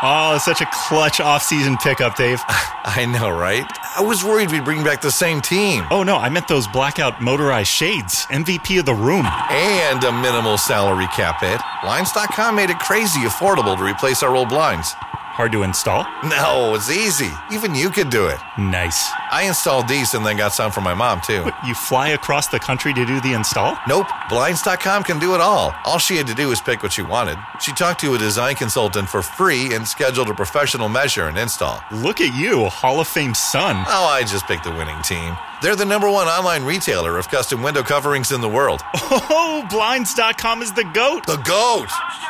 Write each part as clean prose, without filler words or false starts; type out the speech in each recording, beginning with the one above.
Oh, such a clutch off-season pickup, Dave. I know, right? I was worried we'd bring back the same team. Oh, no, I meant those blackout motorized shades. MVP of the room. And a minimal salary cap hit. Blinds.com made it crazy affordable to replace our old blinds. Hard to install? No, it's easy. Even you could do it. Nice. I installed these and then got some for my mom, too. But you fly across the country to do the install? Nope. Blinds.com can do it all. All she had to do was pick what she wanted. She talked to a design consultant for free and scheduled a professional measure and install. Look at you, Hall of Fame son. Oh, I just picked the winning team. They're the #1 online retailer of custom window coverings in the world. Oh, Blinds.com is the GOAT. The GOAT!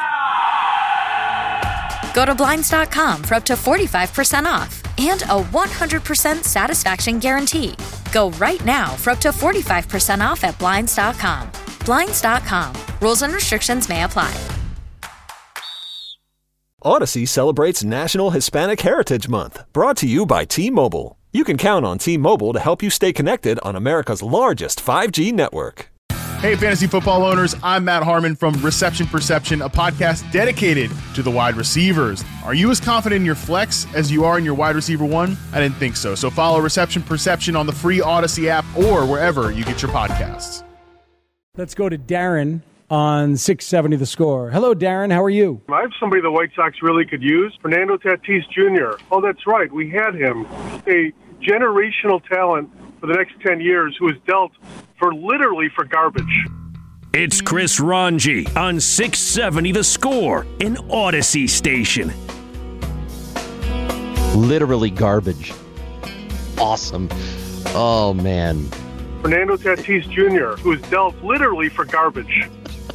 Go to Blinds.com for up to 45% off and a 100% satisfaction guarantee. Go right now for up to 45% off at Blinds.com. Blinds.com. Rules and restrictions may apply. Odyssey celebrates National Hispanic Heritage Month, brought to you by T-Mobile. You can count on T-Mobile to help you stay connected on America's largest 5G network. Hey, fantasy football owners, I'm Matt Harmon from Reception Perception, a podcast dedicated to the wide receivers. Are you as confident in your flex as you are in your wide receiver one? I didn't think so. So follow Reception Perception on the free Odyssey app or wherever you get your podcasts. Let's go to Darren on 670 The Score. Hello, Darren. How are you? I have somebody the White Sox really could use. Fernando Tatis Jr. Oh, that's right. We had him. A generational talent for the next 10 years who is dealt for garbage. It's Chris Ranji on 670 The Score, an Odyssey station. Literally garbage. Awesome. Oh, man. Fernando Tatis Jr., who is dealt literally for garbage.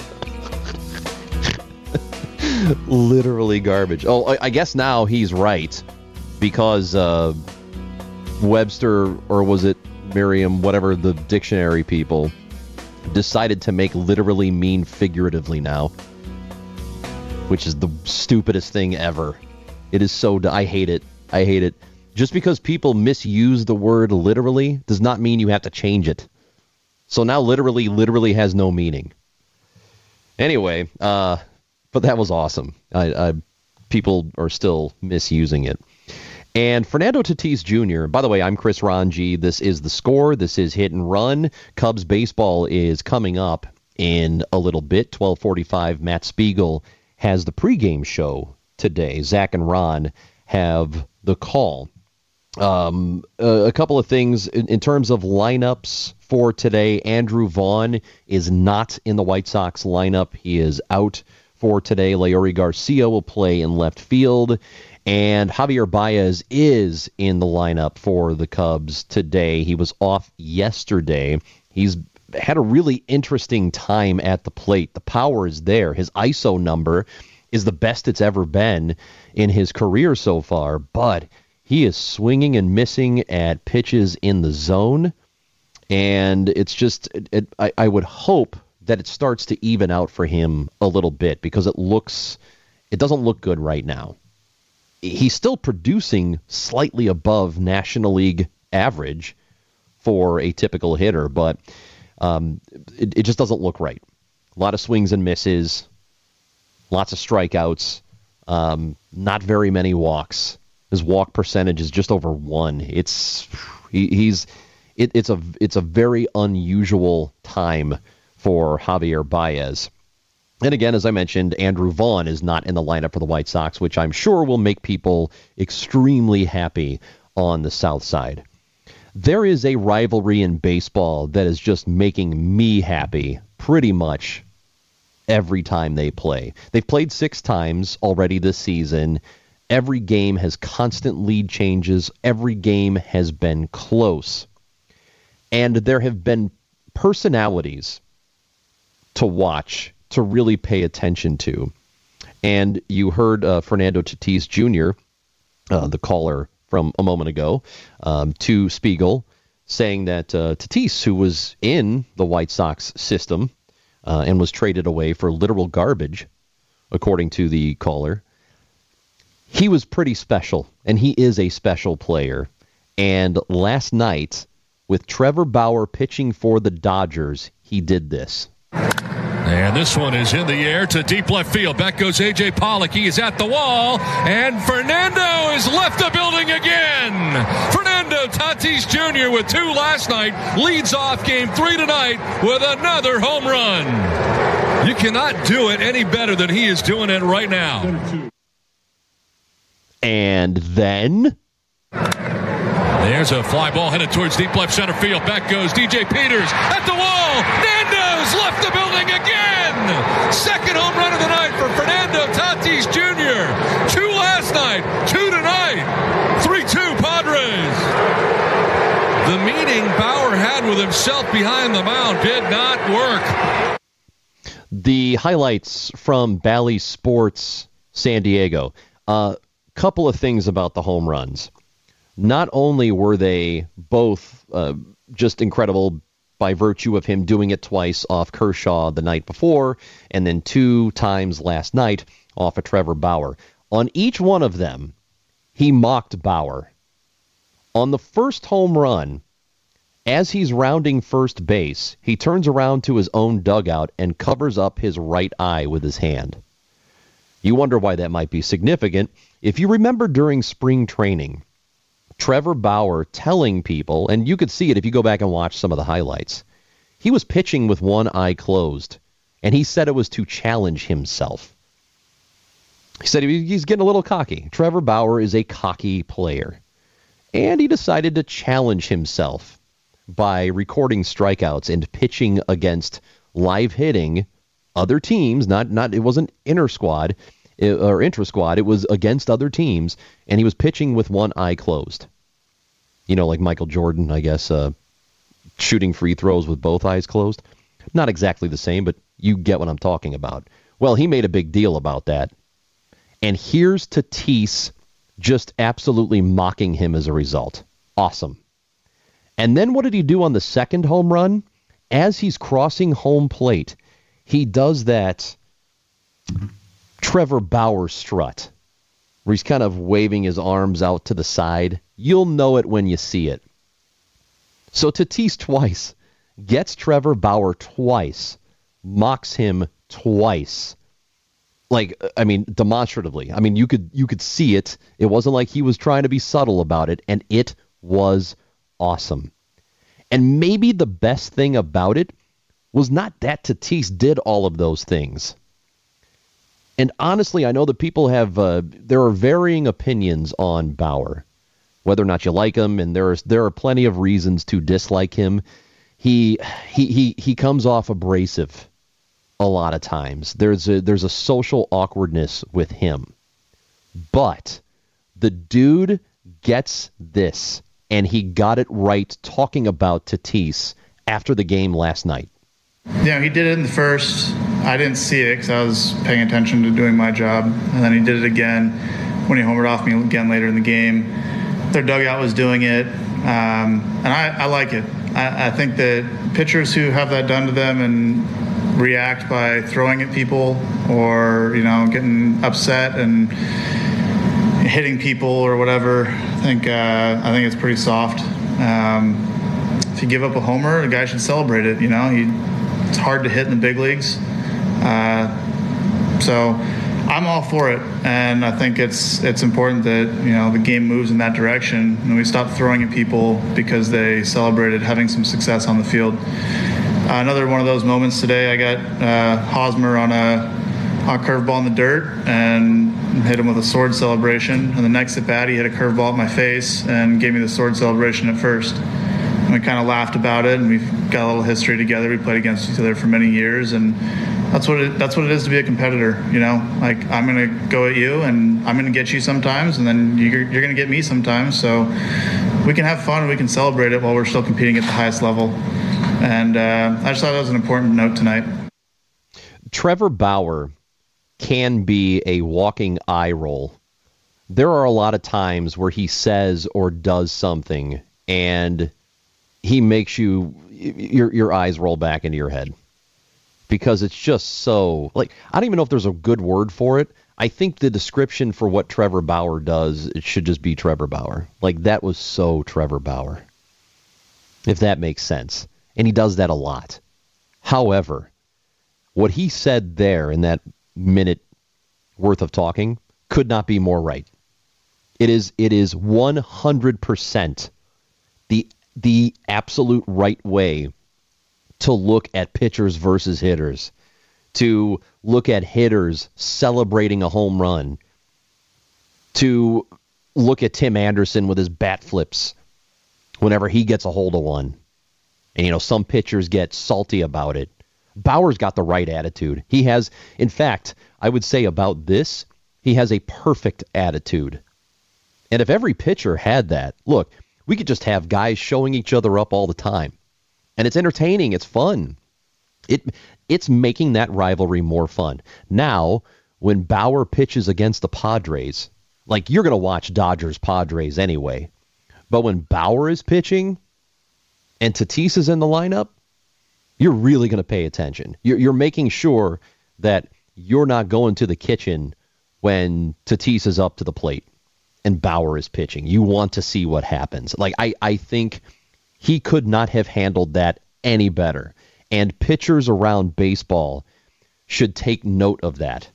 Literally garbage. Oh, I guess now he's right because Webster, or was it Merriam, whatever, the dictionary people decided to make literally mean figuratively now, which is the stupidest thing ever. It is so I hate it. I hate it. Just because people misuse the word literally does not mean you have to change it. So now literally has no meaning. Anyway, but that was awesome. People are still misusing it. And Fernando Tatis Jr., by the way, I'm Chris Ranji. This is The Score. This is Hit and Run. Cubs baseball is coming up in a little bit. 12:45, Matt Spiegel has the pregame show today. Zach and Ron have the call. A couple of things in terms of lineups for today. Andrew Vaughn is not in the White Sox lineup. He is out for today. Leori Garcia will play in left field. And Javier Baez is in the lineup for the Cubs today. He was off yesterday. He's had a really interesting time at the plate. The power is there. His ISO number is the best it's ever been in his career so far, but he is swinging and missing at pitches in the zone. And it's just, I would hope that it starts to even out for him a little bit because it doesn't look good right now. He's still producing slightly above National League average for a typical hitter, but it just doesn't look right. A lot of swings and misses, lots of strikeouts, not very many walks. His walk percentage is just over 1. It's a very unusual time for Javier Baez. And again, as I mentioned, Andrew Vaughn is not in the lineup for the White Sox, which I'm sure will make people extremely happy on the South Side. There is a rivalry in baseball that is just making me happy pretty much every time they play. They've played 6 times already this season. Every game has constant lead changes. Every game has been close. And there have been personalities to watch, to really pay attention to. And you heard Fernando Tatis Jr., the caller from a moment ago, to Spiegel, saying that Tatis, who was in the White Sox system and was traded away for literal garbage, according to the caller, he was pretty special, and he is a special player. And last night, with Trevor Bauer pitching for the Dodgers, he did this. And this one is in the air to deep left field. Back goes A.J. Pollock. He is at the wall. And Fernando has left the building again. Fernando Tatis Jr. with 2 last night leads off Game 3 tonight with another home run. You cannot do it any better than he is doing it right now. And then... There's a fly ball headed towards deep left center field. Back goes DJ Peters at the wall. Nando's left the building again. Second home run of the night for Fernando Tatis Jr. 2 last night, 2 tonight. 3-2 Padres. The meeting Bauer had with himself behind the mound did not work. The highlights from Bally Sports San Diego. Couple of things about the home runs. Not only were they both just incredible by virtue of him doing it twice off Kershaw the night before, and then 2 times last night off of Trevor Bauer. On each one of them, he mocked Bauer. On the first home run, as he's rounding first base, he turns around to his own dugout and covers up his right eye with his hand. You wonder why that might be significant. If you remember during spring training, Trevor Bauer telling people, and you could see it if you go back and watch some of the highlights, he was pitching with one eye closed, and he said it was to challenge himself. He said he's getting a little cocky. Trevor Bauer is a cocky player, and he decided to challenge himself by recording strikeouts and pitching against live hitting other teams. It wasn't inter-squad or intra-squad. It was against other teams, and he was pitching with one eye closed. You know, like Michael Jordan, I guess, shooting free throws with both eyes closed. Not exactly the same, but you get what I'm talking about. Well, he made a big deal about that. And here's Tatis just absolutely mocking him as a result. Awesome. And then what did he do on the second home run? As he's crossing home plate, he does that Trevor Bauer strut, where he's kind of waving his arms out to the side. You'll know it when you see it. So Tatis twice gets Trevor Bauer twice, mocks him twice. Like, I mean, demonstratively. I mean, you could see it. It wasn't like he was trying to be subtle about it, and it was awesome. And maybe the best thing about it was not that Tatis did all of those things. And honestly, I know that people have, there are varying opinions on Bauer, whether or not you like him, and there are plenty of reasons to dislike him. He comes off abrasive a lot of times. There's a social awkwardness with him. But the dude gets this, and he got it right talking about Tatis after the game last night. Yeah, he did it in the first. I didn't see it because I was paying attention to doing my job. And then he did it again when he homered off me again later in the game. Their dugout was doing it, and I like it. I think that pitchers who have that done to them and react by throwing at people or, getting upset and hitting people or whatever, I think it's pretty soft. If you give up a homer, a guy should celebrate it. It's hard to hit in the big leagues. So I'm all for it, and I think it's important that the game moves in that direction, and we stop throwing at people because they celebrated having some success on the field. Another one of those moments today, I got Hosmer on a curveball in the dirt and hit him with a sword celebration, and the next at bat he hit a curveball at my face and gave me the sword celebration at first. And we kind of laughed about it, and we've got a little history together. We played against each other for many years, and that's what it is to be a competitor. Like, I'm going to go at you, and I'm going to get you sometimes, and then you're going to get me sometimes. So we can have fun and we can celebrate it while we're still competing at the highest level. And I just thought that was an important note tonight. Trevor Bauer can be a walking eye roll. There are a lot of times where he says or does something, and he makes your eyes roll back into your head because it's just so, like, I don't even know if there's a good word for it. I think the description for what Trevor Bauer does, it should just be Trevor Bauer. Like, that was so Trevor Bauer, if that makes sense. And he does that a lot. However, What he said there in that minute worth of talking could not be more right. It is 100% the absolute right way to look at pitchers versus hitters, to look at hitters celebrating a home run, to look at Tim Anderson with his bat flips whenever he gets a hold of one. And, some pitchers get salty about it. Bauer's got the right attitude. He has, in fact, I would say about this, he has a perfect attitude. And if every pitcher had that, look, we could just have guys showing each other up all the time. And it's entertaining. It's fun. It's making that rivalry more fun. Now, when Bauer pitches against the Padres, like, you're going to watch Dodgers-Padres anyway. But when Bauer is pitching and Tatis is in the lineup, you're really going to pay attention. You're making sure that you're not going to the kitchen when Tatis is up to the plate and Bauer is pitching. You want to see what happens. Like, I think he could not have handled that any better. And pitchers around baseball should take note of that.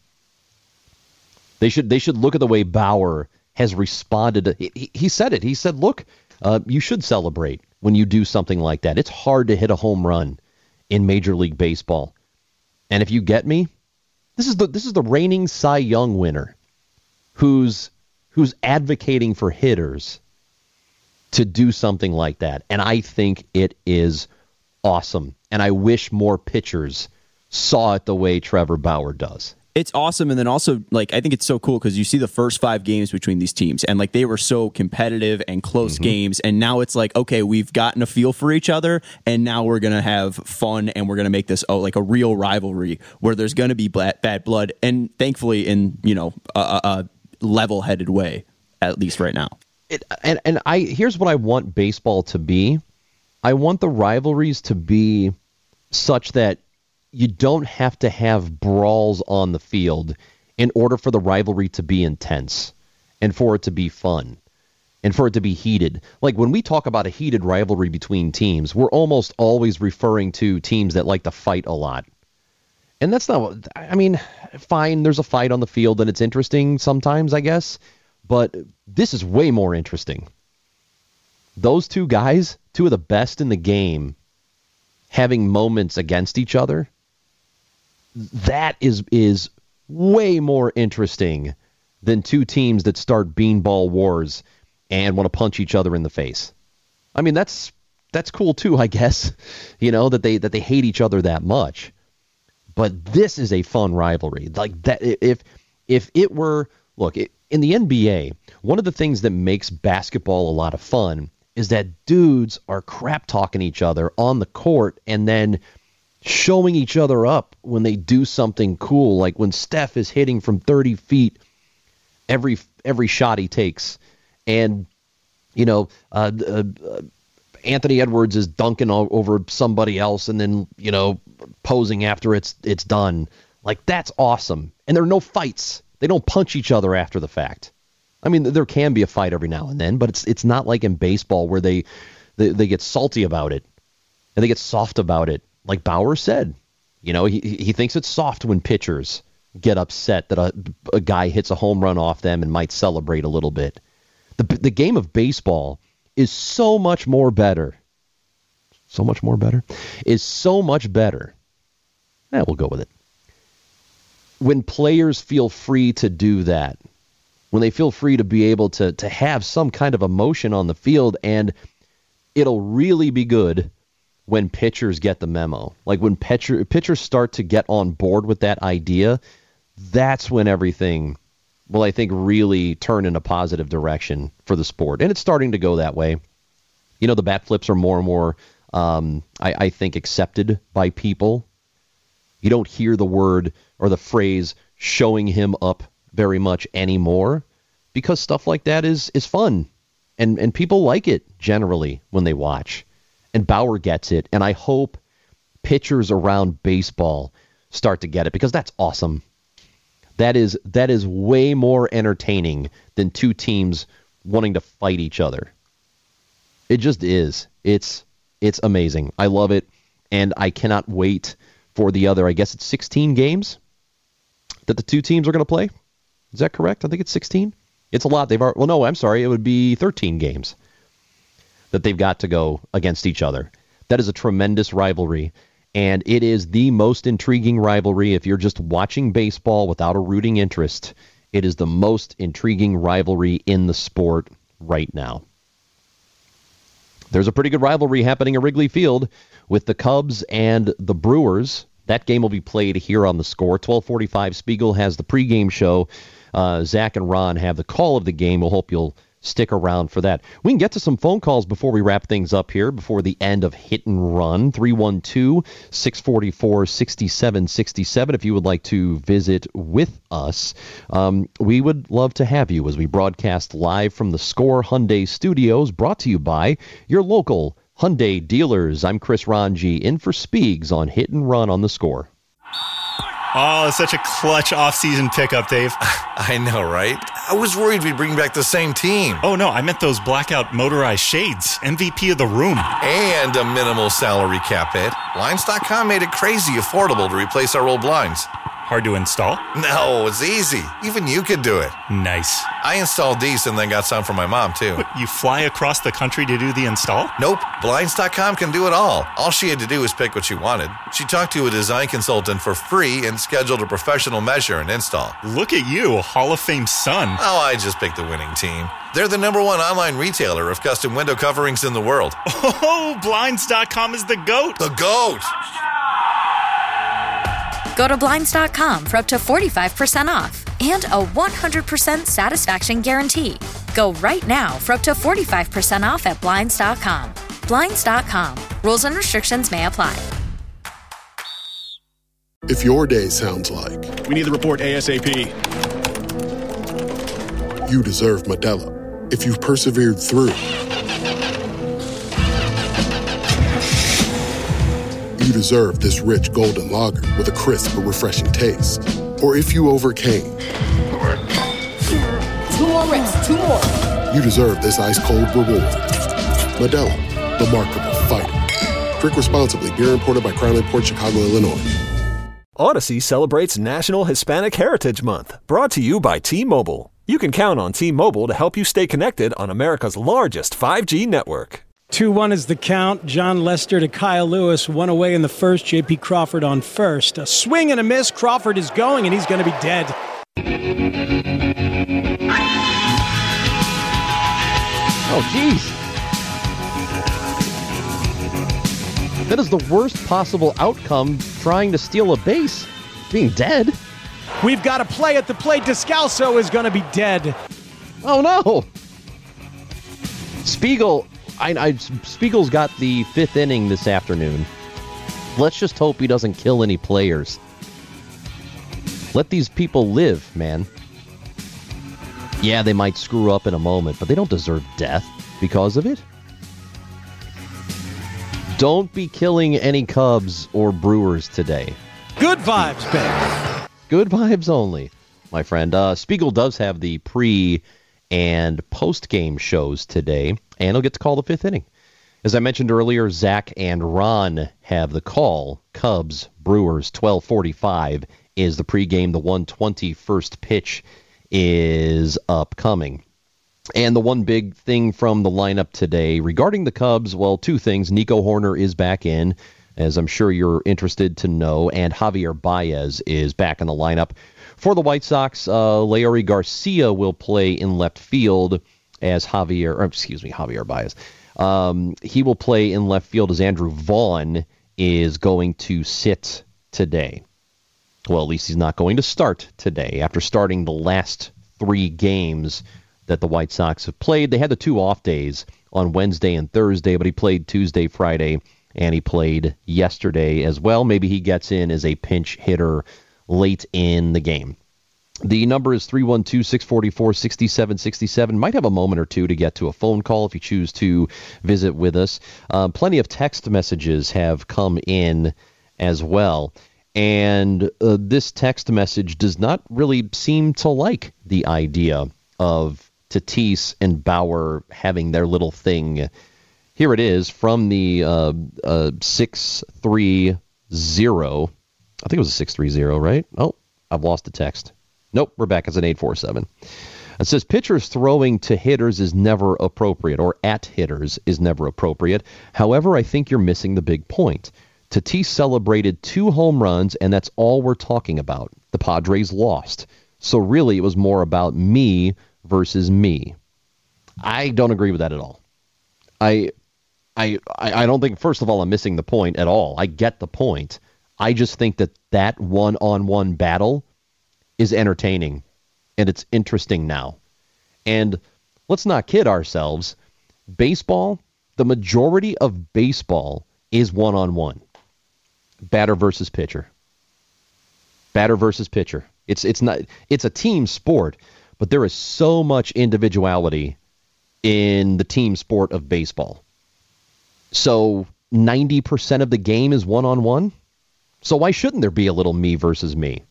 They should look at the way Bauer has responded. He said it. He said, look, you should celebrate when you do something like that. It's hard to hit a home run in Major League Baseball. And if you get me, this is the reigning Cy Young winner who's advocating for hitters to do something like that. And I think it is awesome. And I wish more pitchers saw it the way Trevor Bauer does. It's awesome. And then also, like, I think it's so cool because you see the first 5 games between these teams and, like, they were so competitive and close games. And now it's like, okay, we've gotten a feel for each other and now we're going to have fun and we're going to make this like a real rivalry where there's going to be bad blood. And thankfully in, a level-headed way, at least right now. Here's what I want baseball to be. I want the rivalries to be such that you don't have to have brawls on the field in order for the rivalry to be intense and for it to be fun and for it to be heated. Like, when we talk about a heated rivalry between teams, we're almost always referring to teams that like to fight a lot. And that's not what, I mean, fine, there's a fight on the field and it's interesting sometimes, I guess, but this is way more interesting. Those two guys, two of the best in the game, having moments against each other, that is way more interesting than two teams that start beanball wars and want to punch each other in the face. I mean, that's cool too, I guess, that they hate each other that much. But this is a fun rivalry. Like that, if it were, look, in the NBA, one of the things that makes basketball a lot of fun is that dudes are crap talking each other on the court and then showing each other up when they do something cool, like when Steph is hitting from 30 feet every shot he takes, and Anthony Edwards is dunking over somebody else and then posing after it's done. Like, that's awesome. And there are no fights. They don't punch each other after the fact. I mean, there can be a fight every now and then, but it's not like in baseball where they get salty about it and they get soft about it. Like Bauer said, he thinks it's soft when pitchers get upset that a guy hits a home run off them and might celebrate a little bit. The game of baseball is so much more better. So much more better? Is so much better. We'll go with it. When players feel free to do that, when they feel free to be able to have some kind of emotion on the field, and it'll really be good when pitchers get the memo. Like when pitchers start to get on board with that idea, that's when everything will, I think, really turn in a positive direction for the sport. And it's starting to go that way. The bat flips are more and more, I think, accepted by people. You don't hear the word or the phrase showing him up very much anymore because stuff like that is fun. And people like it generally when they watch. And Bauer gets it, and I hope pitchers around baseball start to get it because that's awesome. That is way more entertaining than two teams wanting to fight each other. It just is. It's amazing. I love it, and I cannot wait for the other, I guess it's 16 games that the two teams are going to play. Is that correct? I think it's 16. It's a lot. It would be 13 games that they've got to go against each other. That is a tremendous rivalry, and it is the most intriguing rivalry. If you're just watching baseball without a rooting interest, it is the most intriguing rivalry in the sport right now. There's a pretty good rivalry happening at Wrigley Field with the Cubs and the Brewers. That game will be played here on The Score. 12:45, Spiegel has the pregame show. Zach and Ron have the call of the game. We'll hope you'll stick around for that. We can get to some phone calls before we wrap things up here, before the end of Hit and Run. 312-644-6767 if you would like to visit with us. We would love to have you as we broadcast live from the Score Hyundai Studios, brought to you by your local Hyundai dealers. I'm Chris Ranji, in for Spiegs on Hit and Run on The Score. Oh, such a clutch off-season pickup, Dave. I know, right? I was worried we'd bring back the same team. Oh, no, I meant those blackout motorized shades. MVP of the room. And a minimal salary cap hit. Blinds.com made it crazy affordable to replace our old blinds. Hard to install? No, it's easy. Even you could do it. Nice. I installed these and then got some for my mom, too. What, you fly across the country to do the install? Nope. Blinds.com can do it all. All she had to do was pick what she wanted. She talked to a design consultant for free and scheduled a professional measure and install. Look at you, Hall of Fame son. Oh, I just picked the winning team. They're the #1 online retailer of custom window coverings in the world. Oh, Blinds.com is the GOAT. The GOAT! Go to Blinds.com for up to 45% off and a 100% satisfaction guarantee. Go right now for up to 45% off at Blinds.com. Blinds.com. Rules and restrictions may apply. If your day sounds like... We need the report ASAP. You deserve Modelo. If you've persevered through... You deserve this rich golden lager with a crisp but refreshing taste. Or if you overcame. 2 more reps, 2 more. You deserve this ice-cold reward. Modelo, the Remarkable Fighter. Drink responsibly. Beer imported by Crown Imports, Chicago, Illinois. Odyssey celebrates National Hispanic Heritage Month, brought to you by T-Mobile. You can count on T-Mobile to help you stay connected on America's largest 5G network. 2-1 is the count. John Lester to Kyle Lewis. 1 away in the first. J.P. Crawford on first. A swing and a miss. Crawford is going, and he's going to be dead. Oh, jeez. That is the worst possible outcome trying to steal a base. Being dead. We've got a play at the plate. Descalso is going to be dead. Oh, no. Spiegel... Spiegel's got the 5th inning this afternoon. Let's just hope he doesn't kill any players. Let these people live, man. Yeah, they might screw up in a moment, but they don't deserve death because of it. Don't be killing any Cubs or Brewers today. Good vibes, Ben. Good vibes only, my friend. Spiegel does have the pre- and post-game shows today, and he'll get to call the 5th inning. As I mentioned earlier, Zach and Ron have the call. Cubs, Brewers, 12:45 is the pregame. The 1:20 first pitch is upcoming. And the one big thing from the lineup today regarding the Cubs, well, 2 things. Nico Horner is back in, as I'm sure you're interested to know, and Javier Baez is back in the lineup. For the White Sox, Leury Garcia will play in left field as Javier Baez. He will play in left field as Andrew Vaughn is going to sit today. Well, at least he's not going to start today. After starting the last 3 games that the White Sox have played, they had the 2 off days on Wednesday and Thursday, but he played Tuesday, Friday, and he played yesterday as well. Maybe he gets in as a pinch hitter late in the game. The number is 312-644-6767. Might have a moment or two to get to a phone call if you choose to visit with us. Plenty of text messages have come in as well. And this text message does not really seem to like the idea of Tatis and Bauer having their little thing. Here it is from the 630. I think it was a 630, right? Oh, I've lost the text. Nope, we're back. It's an 847. It says pitchers throwing to hitters is never appropriate, or at hitters is never appropriate. However, I think you're missing the big point. Tatis celebrated 2 home runs, and that's all we're talking about. The Padres lost. So really, it was more about me versus me. I don't agree with that at all. I don't think, first of all, I'm missing the point at all. I get the point. I just think that one-on-one battle is entertaining, and it's interesting now. And let's not kid ourselves. Baseball, the majority of baseball is one-on-one. Batter versus pitcher. Batter versus pitcher. It's a team sport, but there is so much individuality in the team sport of baseball. So 90% of the game is one-on-one. So why shouldn't there be a little me versus me?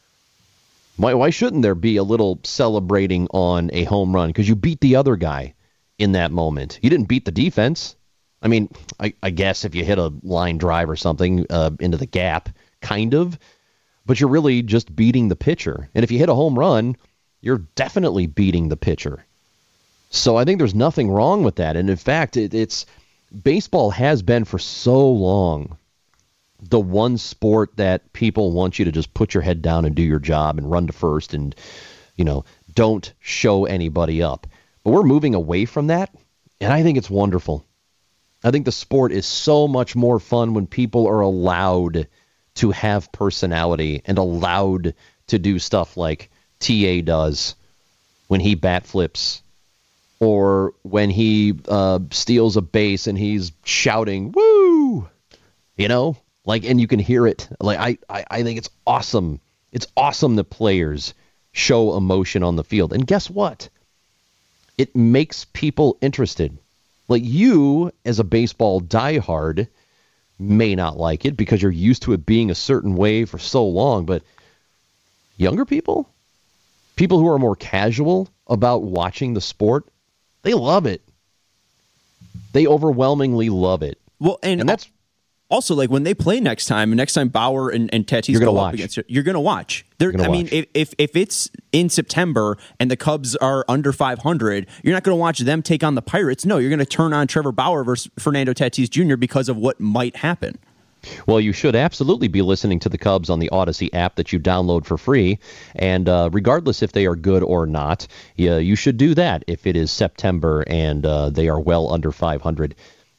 Why shouldn't there be a little celebrating on a home run? Because you beat the other guy in that moment. You didn't beat the defense. I mean, I guess if you hit a line drive or something into the gap, kind of. But you're really just beating the pitcher. And if you hit a home run, you're definitely beating the pitcher. So I think there's nothing wrong with that. And in fact, it's baseball has been for so long the one sport that people want you to just put your head down and do your job and run to first and, don't show anybody up. But we're moving away from that, and I think it's wonderful. I think the sport is so much more fun when people are allowed to have personality and allowed to do stuff like TA does when he bat flips or when he steals a base and he's shouting, woo, and you can hear it. I think it's awesome. It's awesome that players show emotion on the field. And guess what? It makes people interested. Like you, as a baseball diehard, may not like it because you're used to it being a certain way for so long. But younger people who are more casual about watching the sport, they love it. They overwhelmingly love it. Well, and that's also, like, when they play next time Bauer and Tatis go up against you, you're going to watch. If it's in September and the Cubs are under 500, you're not going to watch them take on the Pirates. No, you're going to turn on Trevor Bauer versus Fernando Tatis Jr. because of what might happen. Well, you should absolutely be listening to the Cubs on the Odyssey app that you download for free. And regardless if they are good or not, you should do that if it is September and they are well under 500.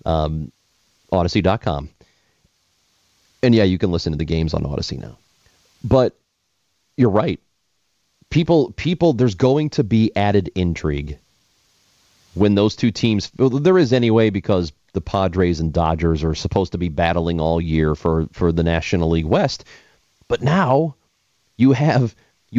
Odyssey.com. And yeah, you can listen to the games on Odyssey now. But you're right. People, there's going to be added intrigue when those two teams, well, there is anyway, because the Padres and Dodgers are supposed to be battling all year for the National League West. But now you have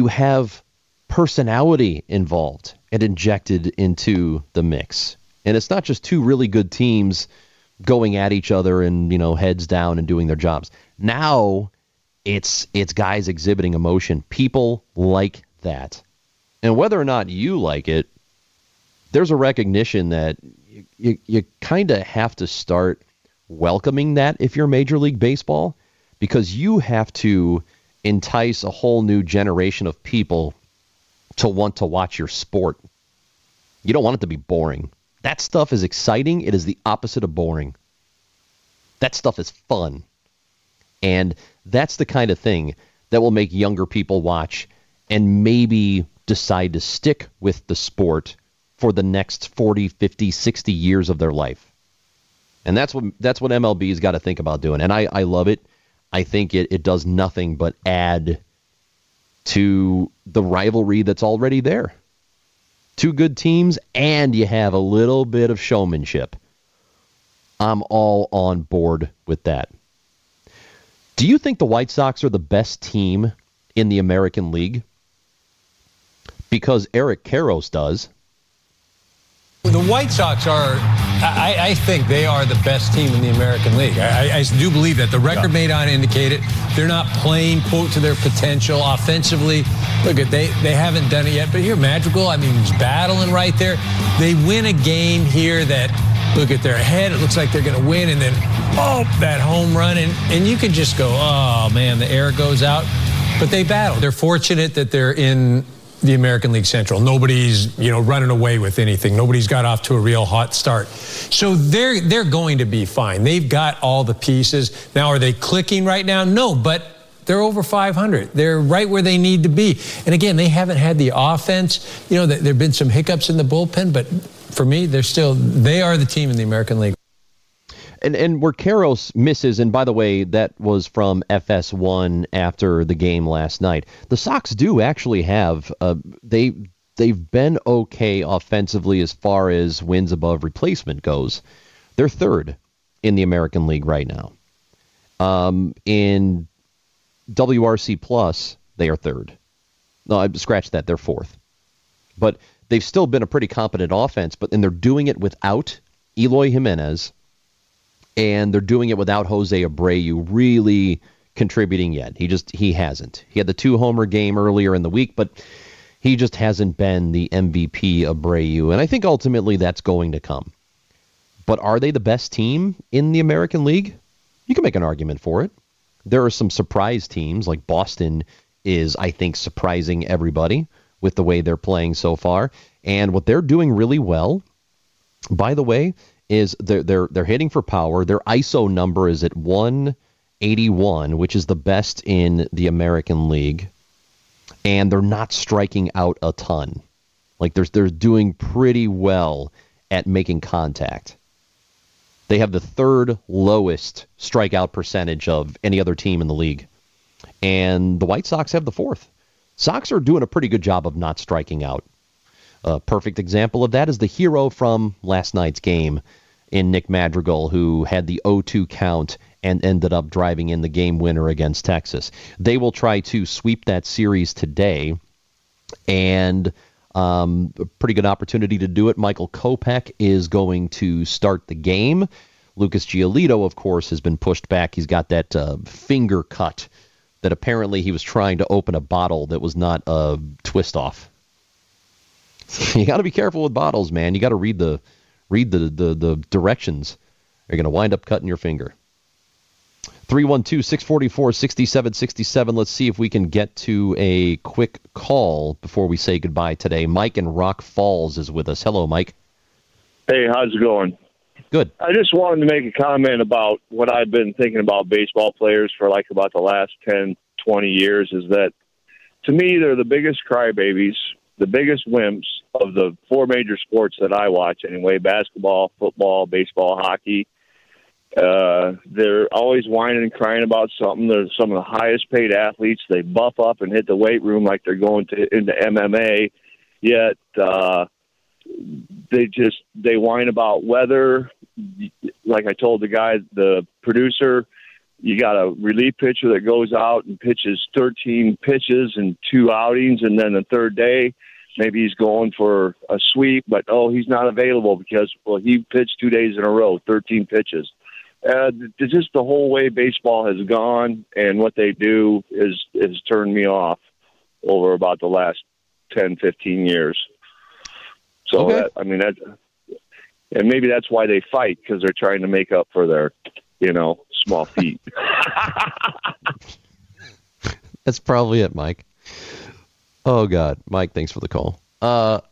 personality involved and injected into the mix. And it's not just two really good teams going at each other and, heads down and doing their jobs. Now it's guys exhibiting emotion. People like that. And whether or not you like it, there's a recognition that you kind of have to start welcoming that if you're Major League Baseball, because you have to entice a whole new generation of people to want to watch your sport. You don't want it to be boring. That stuff is exciting. It is the opposite of boring. That stuff is fun. And that's the kind of thing that will make younger people watch and maybe decide to stick with the sport for the next 40, 50, 60 years of their life. And that's what MLB's got to think about doing. And I love it. I think it does nothing but add to the rivalry that's already there. Two good teams, and you have a little bit of showmanship. I'm all on board with that. Do you think the White Sox are the best team in the American League? Because Eric Karros does. The White Sox are, I think they are the best team in the American League. I do believe that. The record may not indicate it. They're not playing, quote, to their potential offensively. Look, they haven't done it yet. But here, Madrigal, he's battling right there. They win a game here that look at their head. It looks like they're going to win. And then, that home run. And you can just go, oh, man, the air goes out. But they battle. They're fortunate that they're in the American League Central. Nobody's, running away with anything. Nobody's got off to a real hot start. So they're going to be fine. They've got all the pieces. Now, are they clicking right now? No, but they're over 500. They're right where they need to be. And again, they haven't had the offense. There have been some hiccups in the bullpen, but for me, they are the team in the American League. And where Karros misses, and by the way, that was from FS1 after the game last night. The Sox do actually have, they've been okay offensively as far as wins above replacement goes. They're third in the American League right now. In WRC Plus, they are third. No, I scratched that. They're fourth. But they've still been a pretty competent offense, and they're doing it without Eloy Jimenez, and they're doing it without Jose Abreu really contributing yet. He hasn't. He had the 2-homer game earlier in the week, but he just hasn't been the MVP Abreu, and I think ultimately that's going to come. But are they the best team in the American League? You can make an argument for it. There are some surprise teams, like Boston is, I think, surprising everybody with the way they're playing so far. And what they're doing really well, by the way, is they're hitting for power. Their ISO number is at 181, which is the best in the American League. And they're not striking out a ton. Like they're doing pretty well at making contact. They have the third lowest strikeout percentage of any other team in the league. And the White Sox have the fourth. Sox are doing a pretty good job of not striking out. A perfect example of that is the hero from last night's game in Nick Madrigal, who had the 0-2 count and ended up driving in the game winner against Texas. They will try to sweep that series today, and a pretty good opportunity to do it. Michael Kopech is going to start the game. Lucas Giolito, of course, has been pushed back. He's got that finger cut that apparently he was trying to open a bottle that was not a twist-off. You got to be careful with bottles, man. You got to read the directions. You're going to wind up cutting your finger. 312-644-6767. Let's see if we can get to a quick call before we say goodbye today. Mike in Rock Falls is with us. Hello, Mike. Hey, how's it going? Good. I just wanted to make a comment about what I've been thinking about baseball players for about the last 10, 20 years is that, to me, they're the biggest crybabies, the biggest wimps of the four major sports that I watch anyway: basketball, football, baseball, hockey. They're always whining and crying about something. They're some of the highest paid athletes. They buff up and hit the weight room like they're going into MMA, yet they whine about weather. Like I told the producer, you got a relief pitcher that goes out and pitches 13 pitches in 2 outings, and then the third day maybe he's going for a sweep, but he's not available because he pitched 2 days in a row, 13 pitches. Just the whole way baseball has gone and what they do has turned me off over about the last 10, 15 years. So, okay. And maybe that's why they fight, because they're trying to make up for their, small feet. That's probably it, Mike. Oh, God. Mike, thanks for the call. What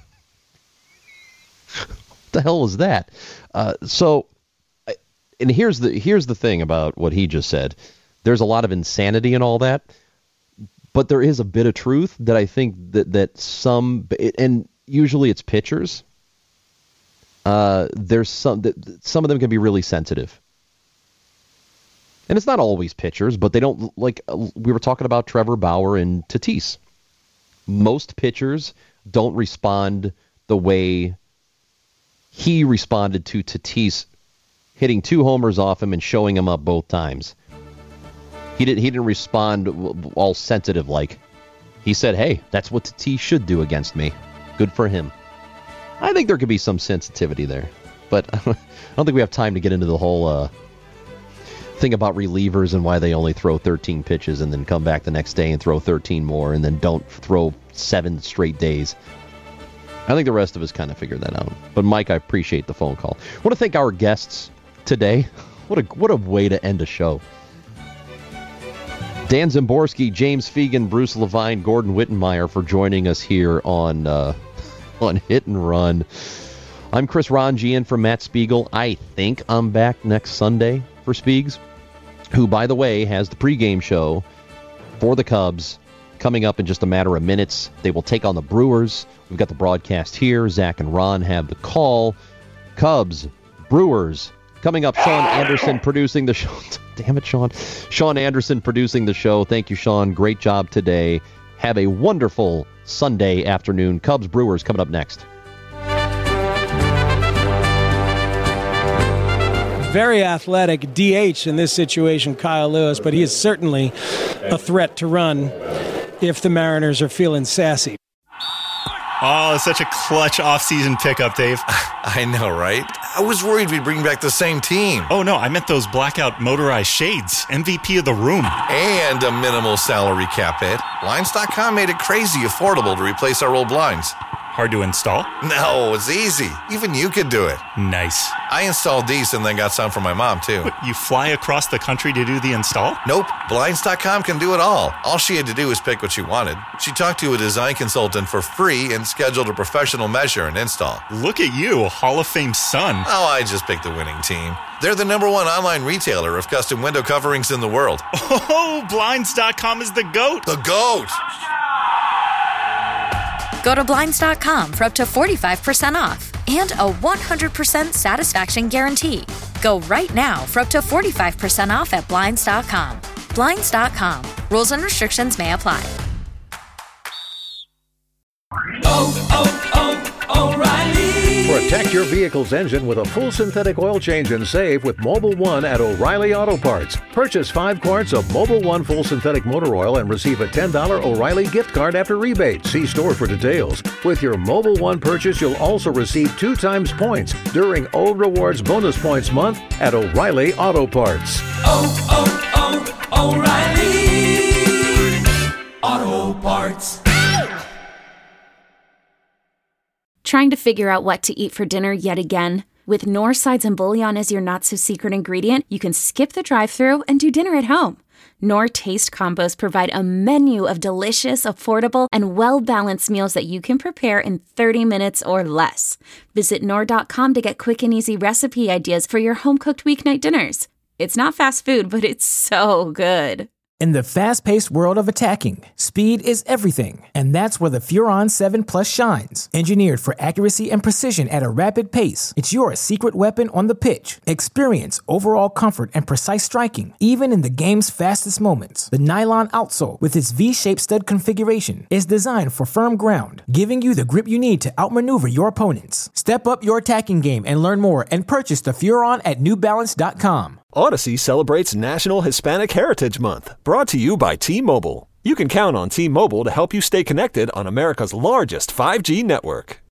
the hell was that? And here's the thing about what he just said. There's a lot of insanity in all that, but there is a bit of truth that I think that some, and usually it's pitchers. There's some of them can be really sensitive, and it's not always pitchers, but they don't, like we were talking about Trevor Bauer and Tatis. Most pitchers don't respond the way he responded to Tatis hitting 2 homers off him and showing him up both times. He didn't respond all sensitive like. He said, hey, that's what Tatis should do against me. Good for him. I think there could be some sensitivity there. But I don't think we have time to get into the whole thing about relievers and why they only throw 13 pitches and then come back the next day and throw 13 more and then don't throw 7 straight days. I think the rest of us kind of figured that out. But, Mike, I appreciate the phone call. I want to thank our guests today. What a way to end a show. Dan Zimborski, James Fegan, Bruce Levine, Gordon Wittenmeyer for joining us here on Hit and Run. I'm Chris Ranji in for Matt Spiegel. I think I'm back next Sunday for Spiegs, who, by the way, has the pregame show for the Cubs coming up in just a matter of minutes. They will take on the Brewers. We've got the broadcast here. Zach and Ron have the call. Cubs, Brewers, coming up. Sean Anderson producing the show. Damn it, Sean. Sean Anderson producing the show. Thank you, Sean. Great job today. Have a wonderful Sunday afternoon. Cubs, Brewers coming up next. Very athletic DH in this situation, Kyle Lewis, but he is certainly a threat to run if the Mariners are feeling sassy. Oh, such a clutch off-season pickup, Dave. I know, right? I was worried we'd bring back the same team. Oh, no, I meant those blackout motorized shades. MVP of the room. And a minimal salary cap hit. Blinds.com made it crazy affordable to replace our old blinds. Hard to install? No, it's easy. Even you could do it. Nice. I installed these and then got some for my mom, too. What, you fly across the country to do the install? Nope. Blinds.com can do it all. All she had to do was pick what she wanted. She talked to a design consultant for free and scheduled a professional measure and install. Look at you, Hall of Fame son. Oh, I just picked the winning team. They're the #1 online retailer of custom window coverings in the world. Oh, Blinds.com is the GOAT. The GOAT! Go to Blinds.com for up to 45% off and a 100% satisfaction guarantee. Go right now for up to 45% off at Blinds.com. Blinds.com. Rules and restrictions may apply. O'Reilly. Protect your vehicle's engine with a full synthetic oil change and save with Mobil 1 at O'Reilly Auto Parts. Purchase 5 quarts of Mobil 1 full synthetic motor oil and receive a $10 O'Reilly gift card after rebate. See store for details. With your Mobil 1 purchase, you'll also receive 2 times points during O Rewards Bonus Points Month at O'Reilly Auto Parts. O'Reilly Auto Parts. Trying to figure out what to eat for dinner yet again? With Knorr sides and bouillon as your not-so-secret ingredient, you can skip the drive-thru and do dinner at home. Knorr Taste Combos provide a menu of delicious, affordable, and well-balanced meals that you can prepare in 30 minutes or less. Visit Knorr.com to get quick and easy recipe ideas for your home-cooked weeknight dinners. It's not fast food, but it's so good. In the fast-paced world of attacking, speed is everything, and that's where the Furon 7 Plus shines. Engineered for accuracy and precision at a rapid pace, it's your secret weapon on the pitch. Experience overall comfort and precise striking, even in the game's fastest moments. The nylon outsole, with its V-shaped stud configuration, is designed for firm ground, giving you the grip you need to outmaneuver your opponents. Step up your attacking game and learn more and purchase the Furon at NewBalance.com. Odyssey celebrates National Hispanic Heritage Month, brought to you by T-Mobile. You can count on T-Mobile to help you stay connected on America's largest 5G network.